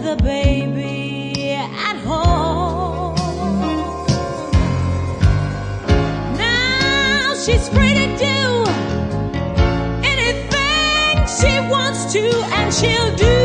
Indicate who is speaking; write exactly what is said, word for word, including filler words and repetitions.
Speaker 1: the baby at home. Now she's free to do anything she wants to, and she'll do